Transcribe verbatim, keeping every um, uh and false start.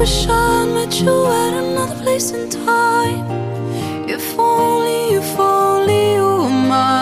wish I met you at another place in time.